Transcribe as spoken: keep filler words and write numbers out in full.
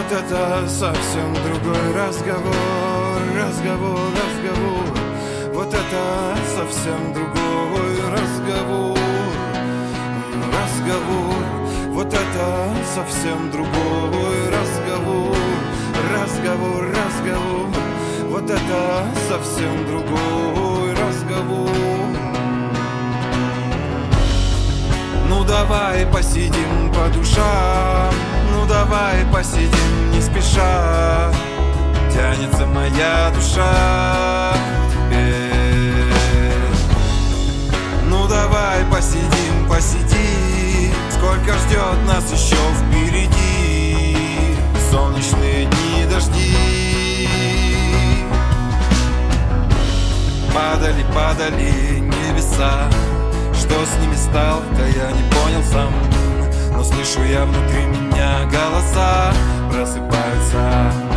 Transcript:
Вот это совсем другой разговор, разговор, разговор. Вот это совсем другой разговор, разговор. Вот это совсем другой разговор, разговор, разговор. Вот это совсем другой разговор. Ну давай посидим по душам, ну давай посидим не спеша. Тянется моя душа к тебе. Ну давай посидим, посиди, сколько ждет нас еще впереди. Солнечные дни, дожди. Падали, падали небеса. Что с ними стало, да я не понял сам. Но слышу я внутри меня голоса, просыпаются.